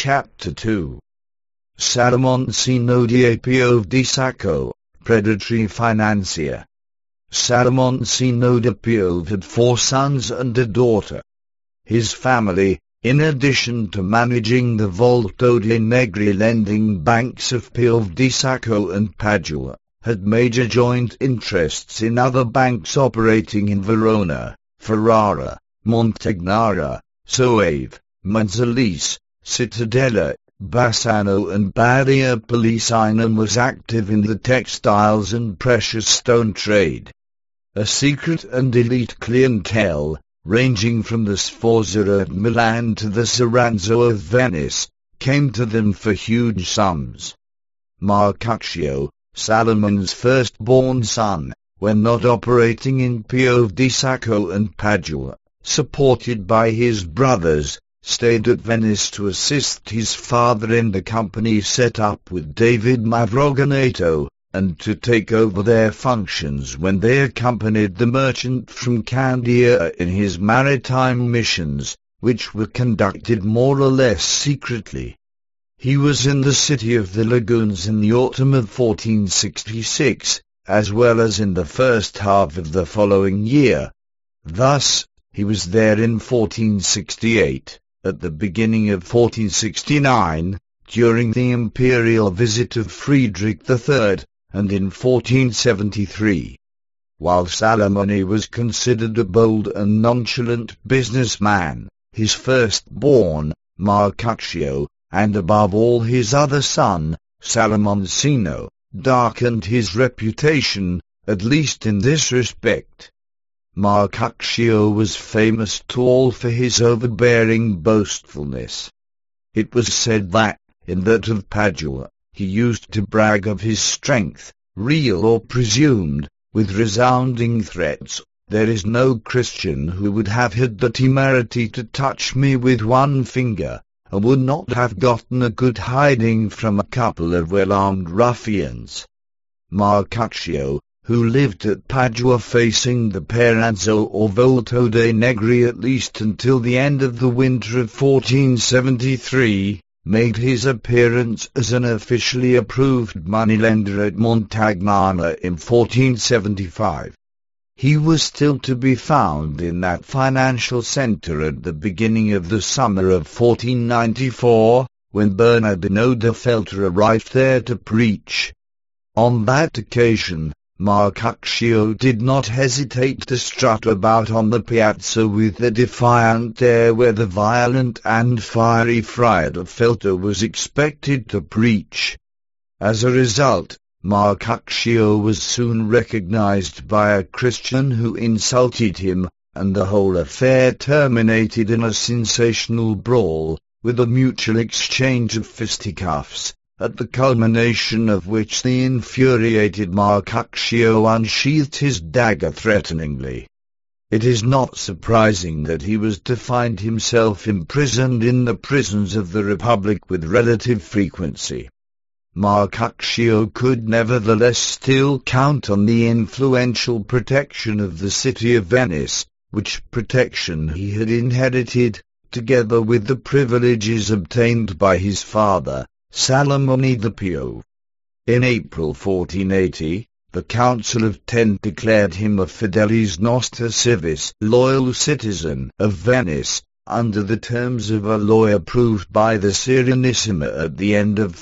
Chapter 2. Salomoncino di Piove di Sacco, predatory financier. Salomoncino di Piove had 4 sons and a daughter. His family, in addition to managing the Volto dei Negri lending banks of Piove di Sacco and Padua, had major joint interests in other banks operating in Verona, Ferrara, Montagnara, Soave, Manzalese, Cittadella, Bassano and Badia Policina, and was active in the textiles and precious stone trade. A secret and elite clientele, ranging from the Sforza of Milan to the Soranzo of Venice, came to them for huge sums. Marcuccio, Salomon's firstborn son, when not operating in Piove di Sacco and Padua, supported by his brothers, stayed at Venice to assist his father in the company set up with David Mavroganeto, and to take over their functions when they accompanied the merchant from Candia in his maritime missions, which were conducted more or less secretly. He was in the city of the Lagoons in the autumn of 1466, as well as in the first half of the following year. Thus, he was there in 1468, at the beginning of 1469, during the imperial visit of Friedrich III, and in 1473. While Salomone was considered a bold and nonchalant businessman, his firstborn, Marcuccio, and above all his other son, Salomoncino, darkened his reputation, at least in this respect. Marcuccio was famous to all for his overbearing boastfulness. It was said that, in that of Padua, he used to brag of his strength, real or presumed, with resounding threats. "There is no Christian who would have had the temerity to touch me with one finger, and would not have gotten a good hiding from a couple of well-armed ruffians." Marcuccio, who lived at Padua facing the Perazzo or Volto dei Negri at least until the end of the winter of 1473, made his appearance as an officially approved moneylender at Montagnana in 1475. He was still to be found in that financial centre at the beginning of the summer of 1494, when Bernardino da Feltre arrived there to preach. On that occasion, Marcuccio did not hesitate to strut about on the piazza with a defiant air where the violent and fiery Friar da Feltre was expected to preach. As a result, Marcuccio was soon recognized by a Christian who insulted him, and the whole affair terminated in a sensational brawl, with a mutual exchange of fisticuffs, at the culmination of which the infuriated Marcuccio unsheathed his dagger threateningly. It is not surprising that he was to find himself imprisoned in the prisons of the Republic with relative frequency. Marcuccio could nevertheless still count on the influential protection of the city of Venice, which protection he had inherited, together with the privileges obtained by his father, Salomone di Piove. In April 1480, the Council of Ten declared him a Fidelis Nostra Civis, loyal citizen of Venice, under the terms of a law approved by the Serenissima at the end of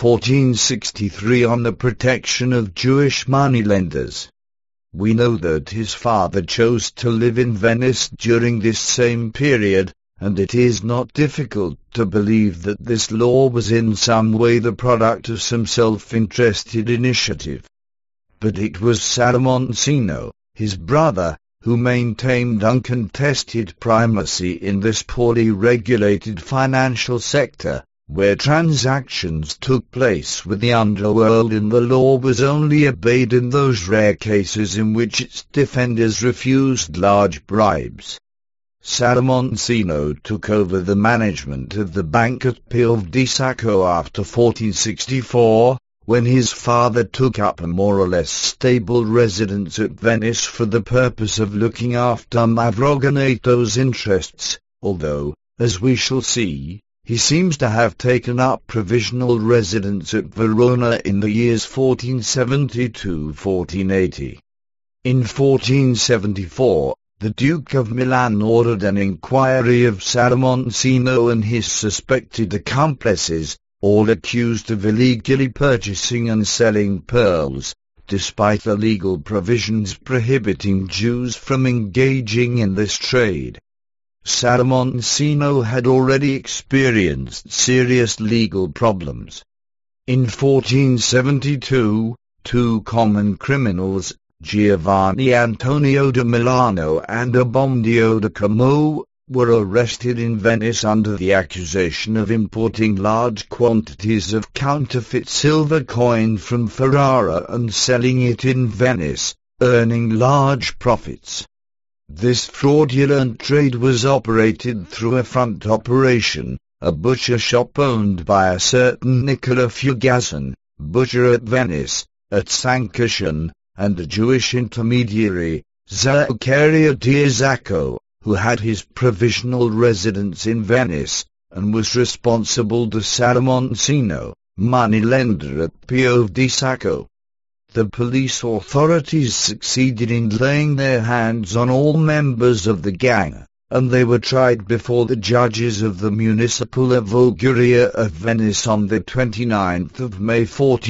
1463 on the protection of Jewish moneylenders. We know that his father chose to live in Venice during this same period, and it is not difficult to believe that this law was in some way the product of some self-interested initiative. But it was Salomoncino, his brother, who maintained uncontested primacy in this poorly regulated financial sector, where transactions took place with the underworld and the law was only obeyed in those rare cases in which its defenders refused large bribes. Salomoncino took over the management of the bank at Piove di Sacco after 1464, when his father took up a more or less stable residence at Venice for the purpose of looking after Mavroganeto's interests, although, as we shall see, He seems to have taken up provisional residence at Verona in the years 1470–1480. In 1474, the Duke of Milan ordered an inquiry of Sadamoncino and his suspected accomplices, all accused of illegally purchasing and selling pearls, despite the legal provisions prohibiting Jews from engaging in this trade. Sadamoncino had already experienced serious legal problems. In 1472, two common criminals, Giovanni Antonio da Milano and Abbondio da Como, were arrested in Venice under the accusation of importing large quantities of counterfeit silver coin from Ferrara and selling it in Venice, earning large profits. This fraudulent trade was operated through a front operation, a butcher shop owned by a certain Nicola Fugazzon, butcher at Venice, at San Casciano, and a Jewish intermediary, Zaccaria Diazacco, who had his provisional residence in Venice, and was responsible to Sadamoncino, moneylender at Pieve di Sacco. The police authorities succeeded in laying their hands on all members of the gang, and they were tried before the judges of the Municipal Avogadria of Venice on the 29th of May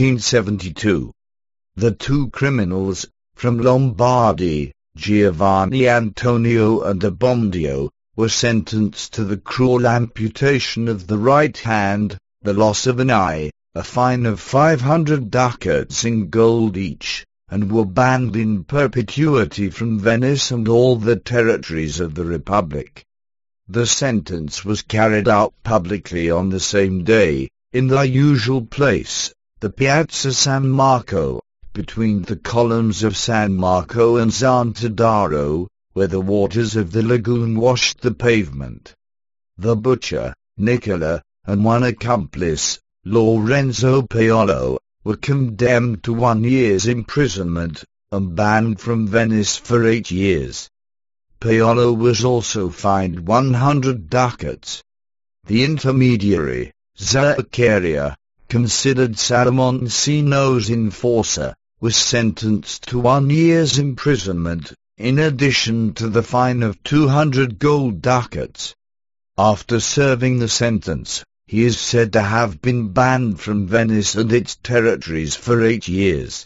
1472. The two criminals, from Lombardy, Giovanni Antonio and Abbondio, were sentenced to the cruel amputation of the right hand, the loss of an eye, a fine of 500 ducats in gold each, and were banned in perpetuity from Venice and all the territories of the Republic. The sentence was carried out publicly on the same day, in the usual place, the Piazza San Marco, between the columns of San Marco and Sant'Adaro, where the waters of the lagoon washed the pavement. The butcher, Nicola, and one accomplice, Lorenzo Paolo, were condemned to 1 year's imprisonment, and banned from Venice for 8 years. Paolo was also fined 100 ducats. The intermediary, Zaccaria, considered Sadamoncino's enforcer, was sentenced to 1 year's imprisonment, in addition to the fine of 200 gold ducats. After serving the sentence, he is said to have been banned from Venice and its territories for 8 years.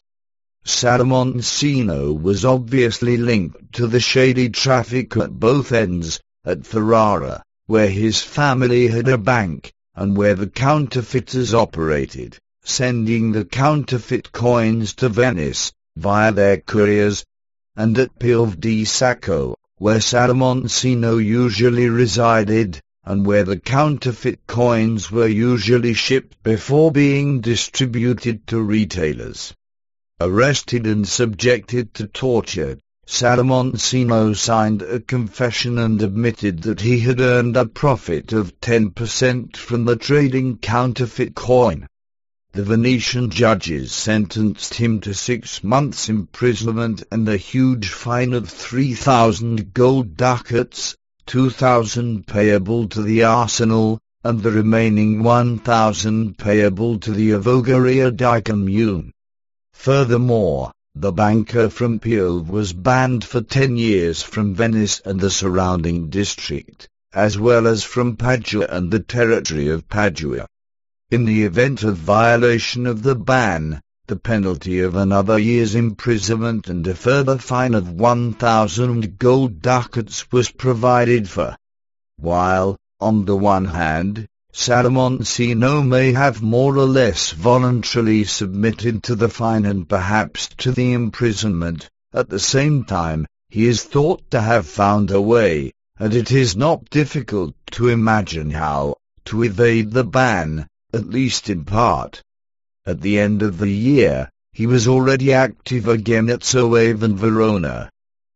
Sadamoncino was obviously linked to the shady traffic at both ends, at Ferrara, where his family had a bank, and where the counterfeiters operated, sending the counterfeit coins to Venice, via their couriers, and at Pieve di Sacco, where Sadamoncino usually resided, and where the counterfeit coins were usually shipped before being distributed to retailers. Arrested and subjected to torture, Sadamoncino signed a confession and admitted that he had earned a profit of 10% from the trading counterfeit coin. The Venetian judges sentenced him to 6 months' imprisonment and a huge fine of 3,000 gold ducats, 2,000 payable to the arsenal, and the remaining 1,000 payable to the Avogadria di Comune. Furthermore, the banker from Pieve was banned for 10 years from Venice and the surrounding district, as well as from Padua and the territory of Padua. In the event of violation of the ban, the penalty of another year's imprisonment and a further fine of 1,000 gold ducats was provided for. While, on the one hand, Sadamoncino may have more or less voluntarily submitted to the fine and perhaps to the imprisonment, at the same time, he is thought to have found a way, and it is not difficult to imagine how, to evade the ban, at least in part. At the end of the year, he was already active again at Soave and Verona.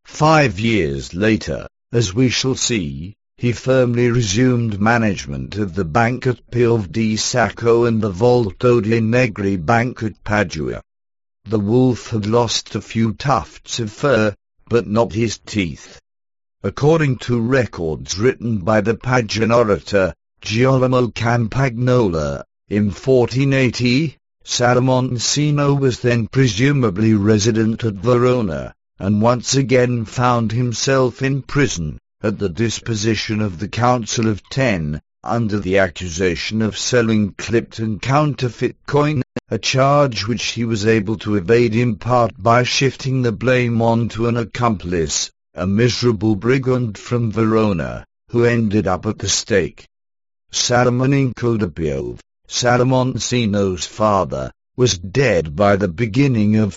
5 years later, as we shall see, he firmly resumed management of the bank at Pieve di Sacco and the Volto de Negri bank at Padua. The wolf had lost a few tufts of fur, but not his teeth. According to records written by the Paduan orator, Girolamo Campagnola. In 1480, Sadamoncino was then presumably resident at Verona, and once again found himself in prison, at the disposition of the Council of Ten, under the accusation of selling clipped and counterfeit coin, a charge which he was able to evade in part by shifting the blame onto an accomplice, a miserable brigand from Verona, who ended up at the stake. Sadamoninco de Piove, Sadamoncino's father, was dead by the beginning of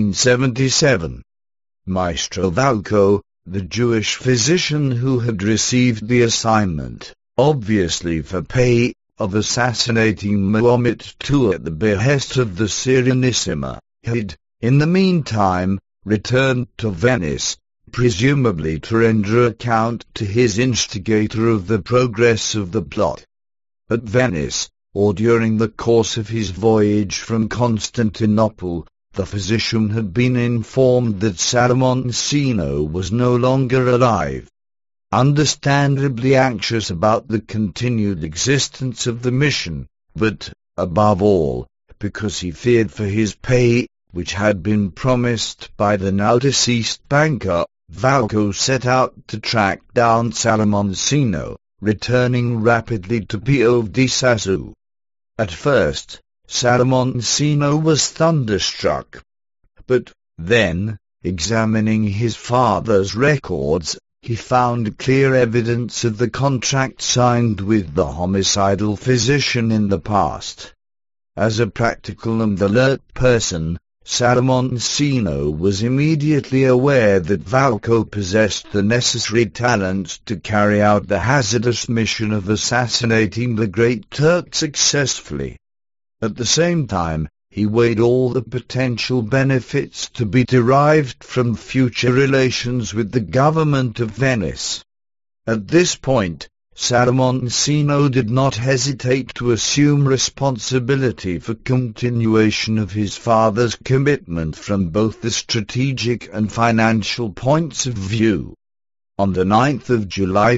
1477. Maestro Valco, the Jewish physician who had received the assignment, obviously for pay, of assassinating Mahomet II at the behest of the Serenissima, had, in the meantime, returned to Venice, presumably to render account to his instigator of the progress of the plot. At Venice, or during the course of his voyage from Constantinople, the physician had been informed that Sadamoncino was no longer alive. Understandably anxious about the continued existence of the mission, but, above all, because he feared for his pay, which had been promised by the now-deceased banker, Valco set out to track down Sadamoncino, returning rapidly to Piove di Sassu. At first, Sadamoncino was thunderstruck. But, then, examining his father's records, he found clear evidence of the contract signed with the homicidal physician in the past. As a practical and alert person, Sadamoncino was immediately aware that Valco possessed the necessary talents to carry out the hazardous mission of assassinating the Great Turk successfully. At the same time, he weighed all the potential benefits to be derived from future relations with the government of Venice. At this point, Sadamoncino did not hesitate to assume responsibility for continuation of his father's commitment from both the strategic and financial points of view. On the 9th of July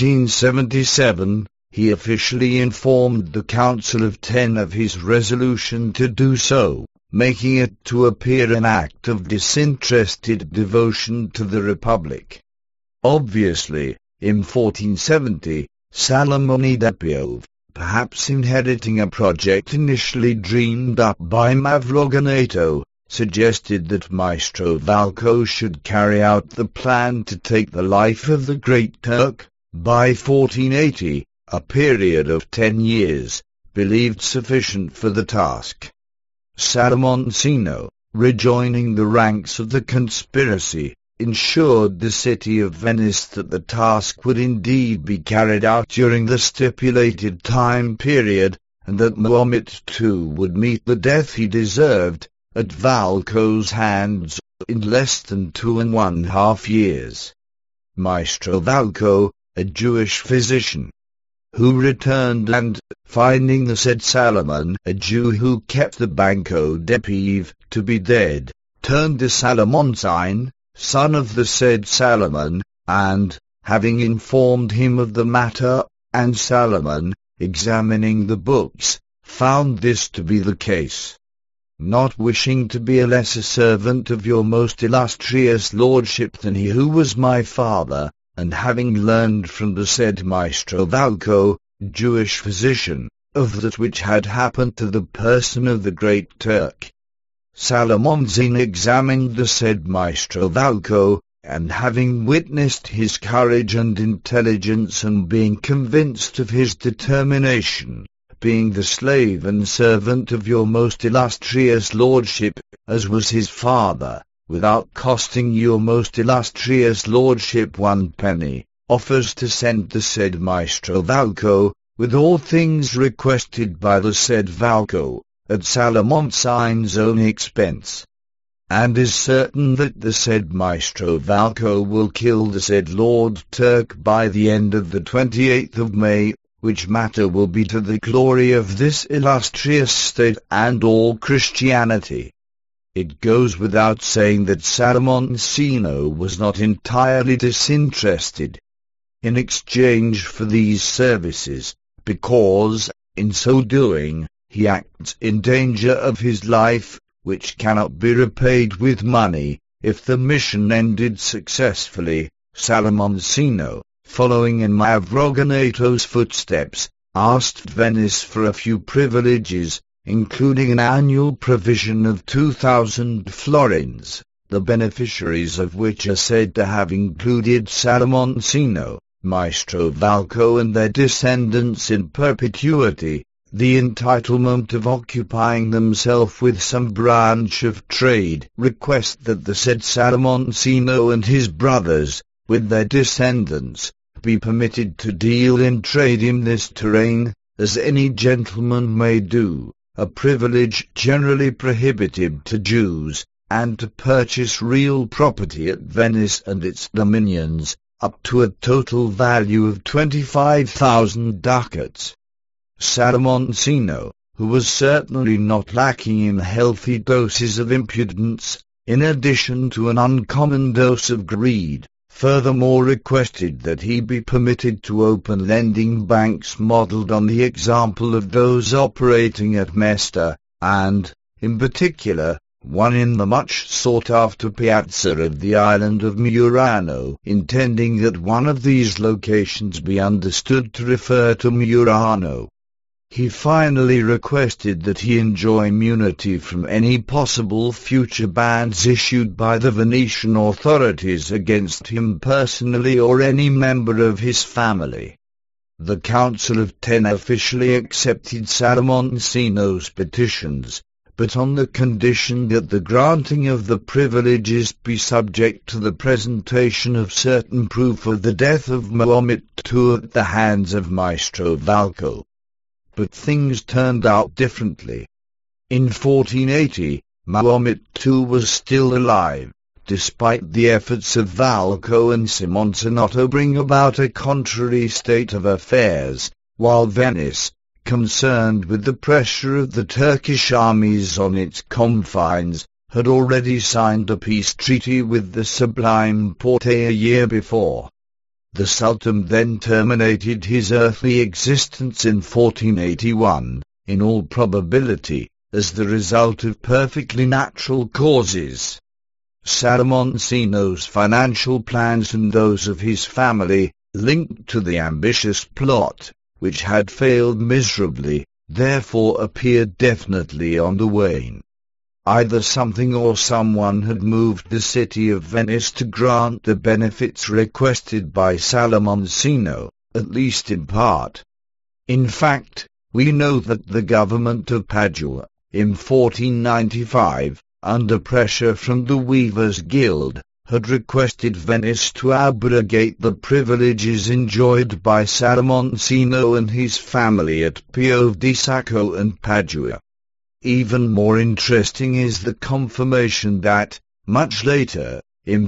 1477, he officially informed the Council of Ten of his resolution to do so, making it to appear an act of disinterested devotion to the Republic. Obviously, in 1470, Salamone de Piove, perhaps inheriting a project initially dreamed up by Mavroganeto, suggested that Maestro Valco should carry out the plan to take the life of the Great Turk. By 1480, a period of 10 years, believed sufficient for the task. Sadamoncino, rejoining the ranks of the conspiracy, ensured the city of Venice that the task would indeed be carried out during the stipulated time period, and that Mahomet II would meet the death he deserved, at Valco's hands, in less than 2½ years. Maestro Valco, a Jewish physician, who returned and, finding the said Salamon, a Jew who kept the Banco de Pieve, to be dead, turned to Sadamoncino, son of the said Salamon, and, having informed him of the matter, and Salamon, examining the books, found this to be the case. Not wishing to be a lesser servant of your most illustrious lordship than he who was my father, and having learned from the said Maestro Valco, Jewish physician, of that which had happened to the person of the Great Turk, Sadamoncino examined the said Maestro Valco, and having witnessed his courage and intelligence and being convinced of his determination, being the slave and servant of your most illustrious lordship, as was his father, without costing your most illustrious lordship 1 penny, offers to send the said Maestro Valco, with all things requested by the said Valco, at Sadamoncino's own expense, and is certain that the said Maestro Valco will kill the said Lord Turk by the end of the 28th of May, which matter will be to the glory of this illustrious state and all Christianity. It goes without saying that Sadamoncino was not entirely disinterested. In exchange for these services, because, in so doing, he acts in danger of his life, which cannot be repaid with money. If the mission ended successfully, Salomoncino, following in Mavroganato's footsteps, asked Venice for a few privileges, including an annual provision of 2,000 florins, the beneficiaries of which are said to have included Salomoncino, Maestro Valco and their descendants in perpetuity, the entitlement of occupying themselves with some branch of trade. Request that the said Salomoncino and his brothers, with their descendants, be permitted to deal in trade in this terrain, as any gentleman may do, a privilege generally prohibited to Jews, and to purchase real property at Venice and its dominions, up to a total value of 25,000 ducats. Salomoncino, who was certainly not lacking in healthy doses of impudence, in addition to an uncommon dose of greed, furthermore requested that he be permitted to open lending banks modelled on the example of those operating at Mestre, and, in particular, one in the much sought-after piazza of the island of Murano, intending that one of these locations be understood to refer to Murano. He finally requested that he enjoy immunity from any possible future bans issued by the Venetian authorities against him personally or any member of his family. The Council of Ten officially accepted Salomoncino's petitions, but on the condition that the granting of the privileges be subject to the presentation of certain proof of the death of Mahomet II at the hands of Maestro Valco. But things turned out differently. In 1480, Mahomet II was still alive, despite the efforts of Valco and Simoncinotto bring about a contrary state of affairs, while Venice, concerned with the pressure of the Turkish armies on its confines, had already signed a peace treaty with the Sublime Porte a year before. The Sultan then terminated his earthly existence in 1481, in all probability, as the result of perfectly natural causes. Salomoncino's financial plans and those of his family, linked to the ambitious plot, which had failed miserably, therefore appeared definitely on the wane. Either something or someone had moved the city of Venice to grant the benefits requested by Salomoncino, at least in part. In fact, we know that the government of Padua, in 1495, under pressure from the Weavers' Guild, had requested Venice to abrogate the privileges enjoyed by Salomoncino and his family at Pieve di Sacco and Padua. Even more interesting is the confirmation that, much later, in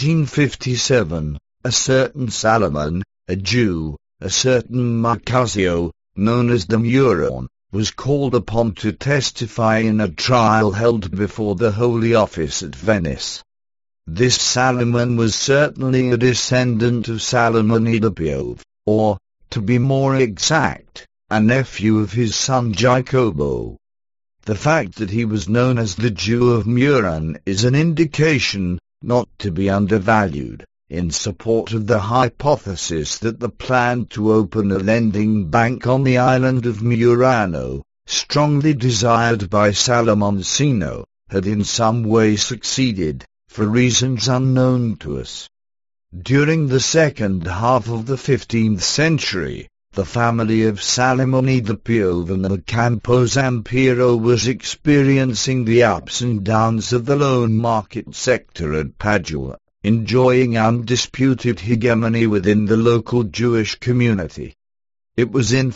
1557, a certain Salomon, a Jew, a certain Marcasio, known as the Muron, was called upon to testify in a trial held before the Holy Office at Venice. This Salomon was certainly a descendant of Salomone da Pieve, or, to be more exact, a nephew of his son Jacobo. The fact that he was known as the Jew of Muran is an indication, not to be undervalued, in support of the hypothesis that the plan to open a lending bank on the island of Murano, strongly desired by Salomoncino, had in some way succeeded, for reasons unknown to us. During the second half of the 15th century, the family of Salomone da Pieve and the Campo Zampiro was experiencing the ups and downs of the loan market sector at Padua, enjoying undisputed hegemony within the local Jewish community. It was in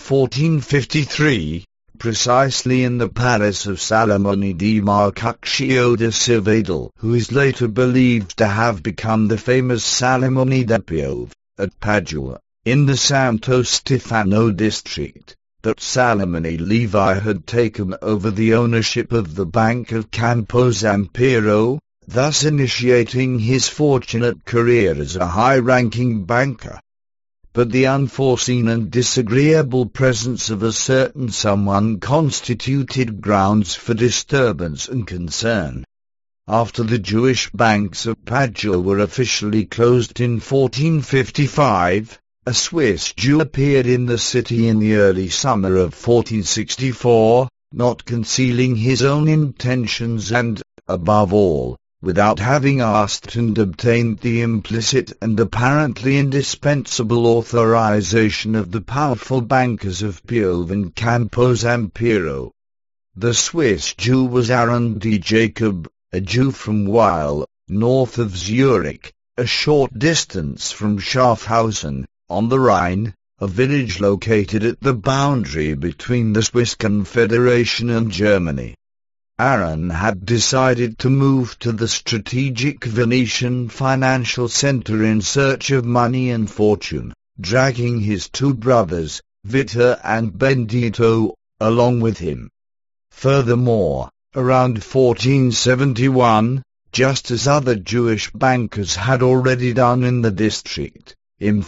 1453, precisely in the palace of Salomone di Marcuccio da Cervedel, who is later believed to have become the famous Salomone da Pieve, at Padua, in the Santo Stefano district, that Salomone Levi had taken over the ownership of the Bank of Campo Zampiro, thus initiating his fortunate career as a high-ranking banker. but the unforeseen and disagreeable presence of a certain someone constituted grounds for disturbance and concern. After the Jewish banks of Padua were officially closed in 1455, a Swiss Jew appeared in the city in the early summer of 1464, not concealing his own intentions and, above all, without having asked and obtained the implicit and apparently indispensable authorization of the powerful bankers of Piove and Campo Zampiro. The Swiss Jew was Aaron D. Jacob, a Jew from Weil, north of Zurich, a short distance from Schaffhausen, on the Rhine, a village located at the boundary between the Swiss Confederation and Germany. Aaron had decided to move to the strategic Venetian financial center in search of money and fortune, dragging his two brothers, Vitor and Benedetto, along with him. Furthermore, around 1471, just as other Jewish bankers had already done in the district, in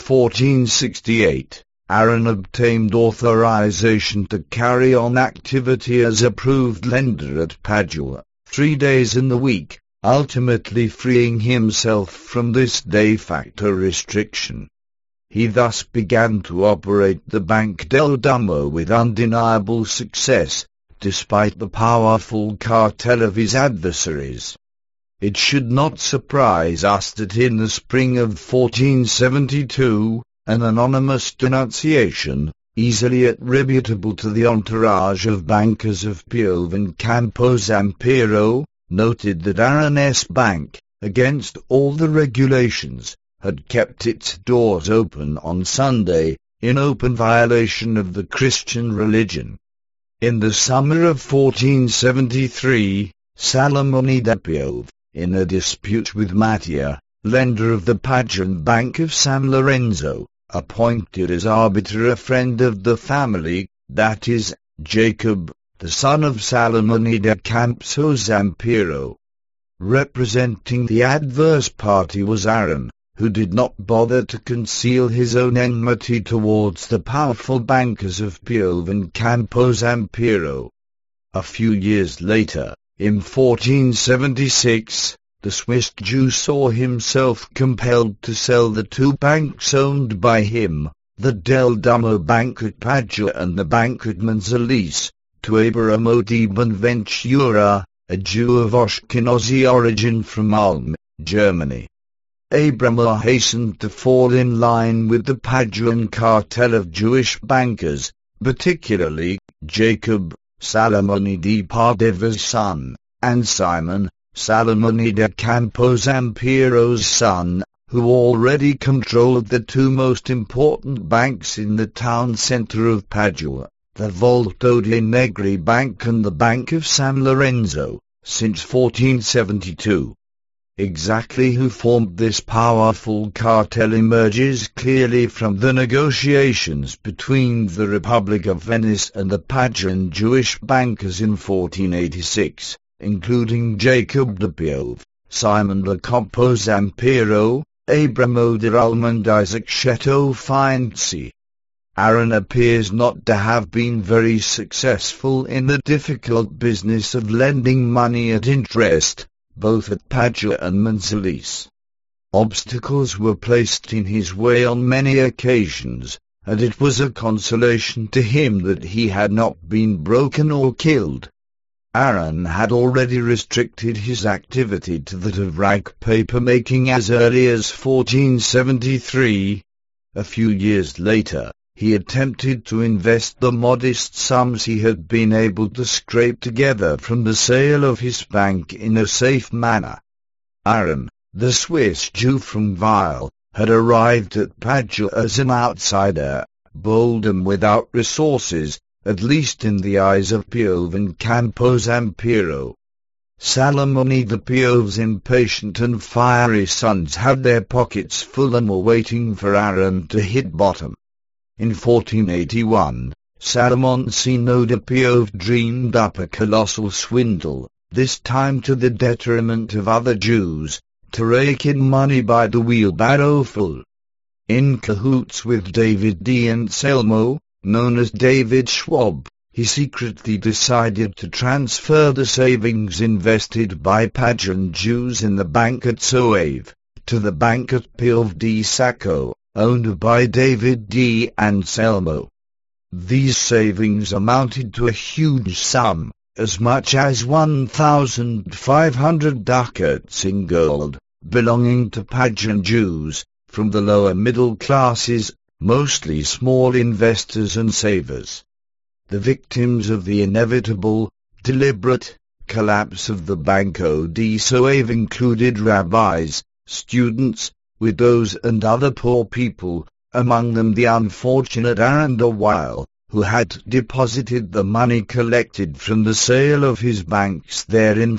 1468, Aaron obtained authorization to carry on activity as approved lender at Padua, 3 days in the week, ultimately freeing himself from this de facto restriction. He thus began to operate the Bank del Duomo with undeniable success, despite the powerful cartel of his adversaries. It should not surprise us that in the spring of 1472, an anonymous denunciation, easily attributable to the entourage of bankers of Piove and Campo Zampiro, noted that Aaron's bank, against all the regulations, had kept its doors open on Sunday, in open violation of the Christian religion. In the summer of 1473, Salamone da Piove, in a dispute with Mattia, lender of the Paduan Bank of San Lorenzo, appointed as arbiter a friend of the family, that is, Jacob, the son of Salamone da Campo Zampiro. Representing the adverse party was Aaron, who did not bother to conceal his own enmity towards the powerful bankers of Piove and Campo Zampiro. A few years later, in 1476, the Swiss Jew saw himself compelled to sell the two banks owned by him, the Del Duomo Bank at Padua and the Bank at Manzalese, to Abramo di Bonventura, a Jew of Ashkenazi origin from Ulm, Germany. Abramo hastened to fall in line with the Paduan cartel of Jewish bankers, particularly Jacob, Salamone di Padeva's son, and Simon, Salamone da Campo Zampiro's son, who already controlled the two most important banks in the town centre of Padua, the Volto de Negri Bank and the Bank of San Lorenzo, since 1472. Exactly who formed this powerful cartel emerges clearly from the negotiations between the Republic of Venice and the Paduan Jewish bankers in 1486. Including Jacob de Piove, Simon da Campo Zampiro, Abramo de Ulm and Isaac Cheto Finzi. Aaron appears not to have been very successful in the difficult business of lending money at interest, both at Padua and Manzalese. Obstacles were placed in his way on many occasions, and it was a consolation to him that he had not been broken or killed. Aaron had already restricted his activity to that of Reich paper-making as early as 1473. A few years later, he attempted to invest the modest sums he had been able to scrape together from the sale of his bank in a safe manner. Aaron, the Swiss Jew from Weil, had arrived at Padua as an outsider, bold and without resources, at least in the eyes of Piove and Campo Zampiro. Salamone da Piove's impatient and fiery sons had their pockets full and were waiting for Aaron to hit bottom. In 1481, Salamone da Piove dreamed up a colossal swindle, this time to the detriment of other Jews, to rake in money by the wheelbarrowful. In cahoots with David D. Anselmo, known as David Schwab, he secretly decided to transfer the savings invested by Paduan Jews in the bank at Soave to the bank at Piave di Sacco, owned by David D. Anselmo. These savings amounted to a huge sum, as much as 1,500 ducats in gold, belonging to Paduan Jews, from the lower middle classes, mostly small investors and savers. The victims of the inevitable, deliberate, collapse of the Banco di Soave included rabbis, students, widows and other poor people, among them the unfortunate Aaron de Weil, who had deposited the money collected from the sale of his banks there in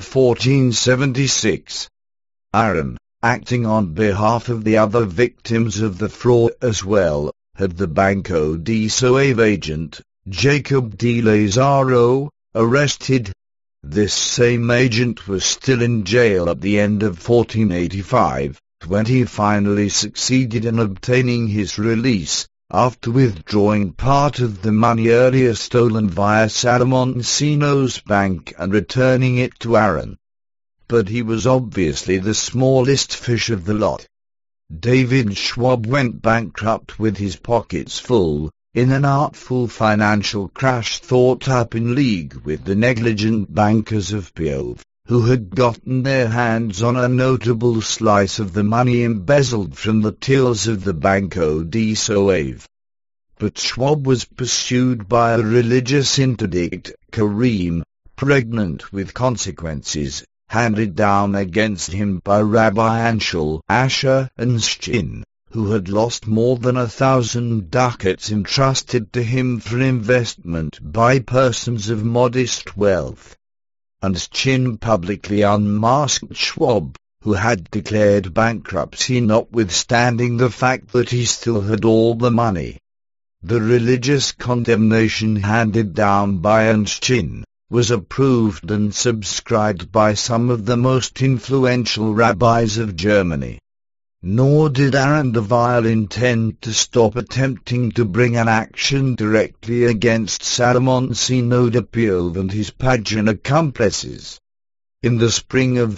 1476. Aaron, acting on behalf of the other victims of the fraud as well, had the Banco di Soave agent, Jacob Di Lazzaro, arrested. This same agent was still in jail at the end of 1485, when he finally succeeded in obtaining his release, after withdrawing part of the money earlier stolen via Salomoncino's bank and returning it to Aaron. But he was obviously the smallest fish of the lot. David Schwab went bankrupt with his pockets full, in an artful financial crash thought up in league with the negligent bankers of Piave, who had gotten their hands on a notable slice of the money embezzled from the tills of the Banco di Soave. But Schwab was pursued by a religious interdict, Karim, pregnant with consequences, handed down against him by Rabbi Anshel Asher and Schin, who had lost more than 1,000 ducats entrusted to him for investment by persons of modest wealth. And Schin publicly unmasked Schwab, who had declared bankruptcy notwithstanding the fact that he still had all the money. The religious condemnation handed down by Schin was approved and subscribed by some of the most influential rabbis of Germany. Nor did Aaron de Weil intend to stop attempting to bring an action directly against Salomoncino de Piave and his Paduan accomplices. In the spring of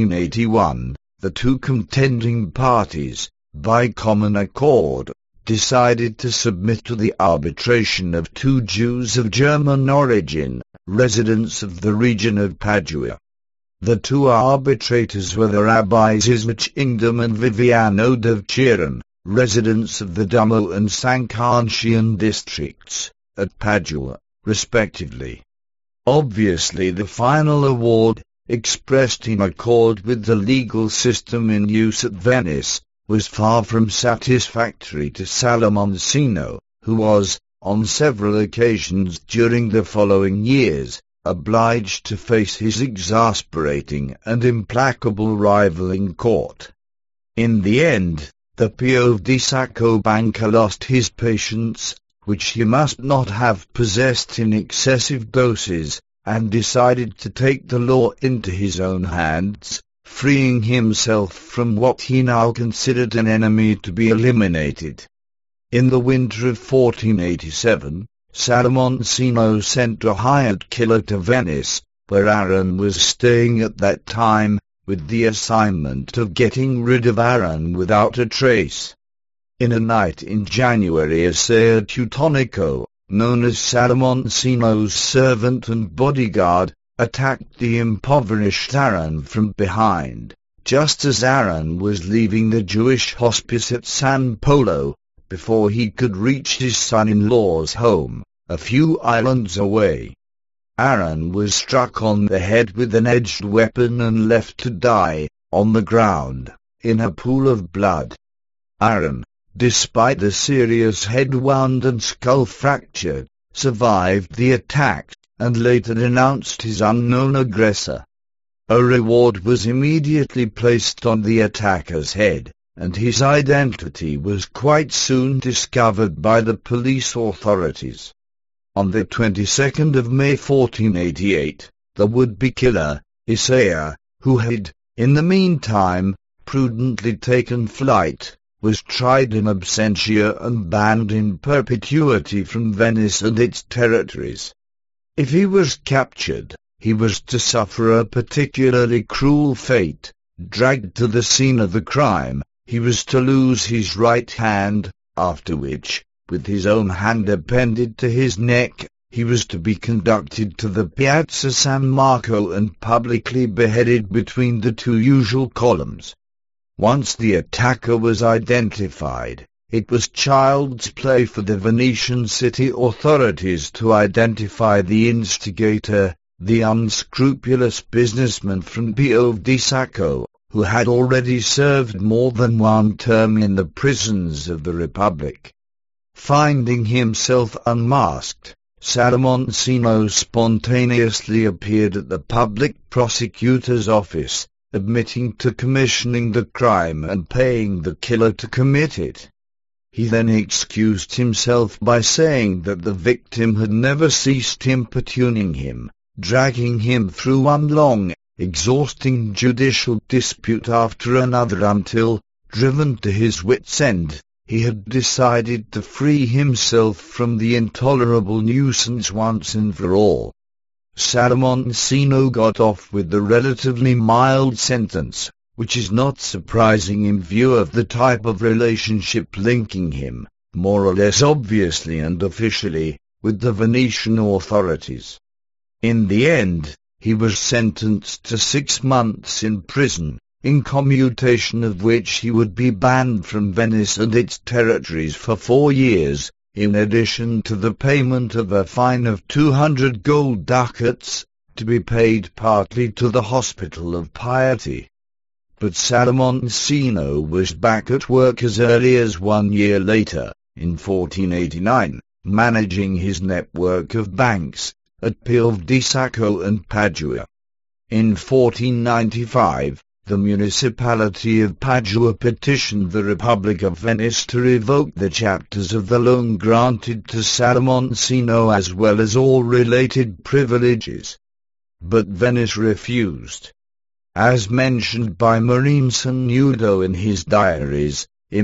1481, the two contending parties, by common accord, decided to submit to the arbitration of two Jews of German origin, residents of the region of Padua. The two arbitrators were the rabbis Ismach Ingdam and Viviano de Chiron, residents of the Duomo and Sancarnatian districts, at Padua, respectively. Obviously the final award, expressed in accord with the legal system in use at Venice, was far from satisfactory to Salomoncino, who was, on several occasions during the following years, obliged to face his exasperating and implacable rival in court. In the end, the Piave di Sacco banker lost his patience, which he must not have possessed in excessive doses, and decided to take the law into his own hands, freeing himself from what he now considered an enemy to be eliminated. In the winter of 1487, Salomoncino sent a hired killer to Venice, where Aaron was staying at that time, with the assignment of getting rid of Aaron without a trace. In a night in January, a Ser Teutonico, known as Salomoncino's servant and bodyguard, attacked the impoverished Aaron from behind, just as Aaron was leaving the Jewish hospice at San Polo, before he could reach his son-in-law's home, a few islands away. Aaron was struck on the head with an edged weapon and left to die, on the ground, in a pool of blood. Aaron, despite the serious head wound and skull fracture, survived the attack, and later denounced his unknown aggressor. A reward was immediately placed on the attacker's head, and his identity was quite soon discovered by the police authorities. On the 22nd of May 1488, the would-be killer, Isaiah, who had, in the meantime, prudently taken flight, was tried in absentia and banned in perpetuity from Venice and its territories. If he was captured, he was to suffer a particularly cruel fate. Dragged to the scene of the crime, he was to lose his right hand, after which, with his own hand appended to his neck, he was to be conducted to the Piazza San Marco and publicly beheaded between the two usual columns. Once the attacker was identified, it was child's play for the Venetian city authorities to identify the instigator, the unscrupulous businessman from Pieve di Sacco, who had already served more than one term in the prisons of the Republic. Finding himself unmasked, Sadamoncino spontaneously appeared at the public prosecutor's office, admitting to commissioning the crime and paying the killer to commit it. He then excused himself by saying that the victim had never ceased importuning him, dragging him through one long, exhausting judicial dispute after another until, driven to his wits' end, he had decided to free himself from the intolerable nuisance once and for all. Sadamoncino got off with the relatively mild sentence, which is not surprising in view of the type of relationship linking him, more or less obviously and officially, with the Venetian authorities. In the end, he was sentenced to 6 months in prison, in commutation of which he would be banned from Venice and its territories for 4 years, in addition to the payment of a fine of 200 gold ducats, to be paid partly to the Hospital of Piety. But Sadamoncino was back at work as early as 1 year later, in 1489, managing his network of banks, at Pieve di Sacco and Padua. In 1495, the municipality of Padua petitioned the Republic of Venice to revoke the chapters of the loan granted to Sadamoncino as well as all related privileges. But Venice refused. As mentioned by Marino Sanudo in his diaries, in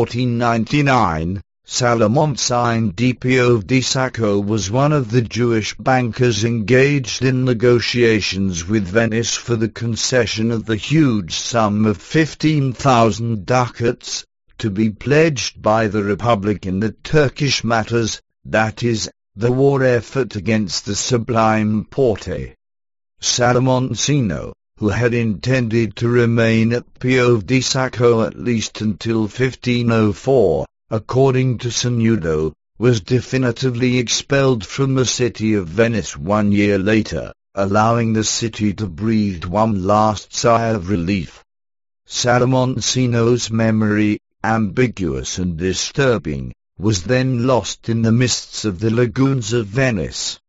1499, Sadamoncino di Pieve di Sacco was one of the Jewish bankers engaged in negotiations with Venice for the concession of the huge sum of 15,000 ducats, to be pledged by the Republic in the Turkish matters, that is, the war effort against the Sublime Porte. Sadamoncino, who had intended to remain at Pieve di Sacco at least until 1504, according to Sanudo, was definitively expelled from the city of Venice 1 year later, allowing the city to breathe one last sigh of relief. Sadamoncino's memory, ambiguous and disturbing, was then lost in the mists of the lagoons of Venice.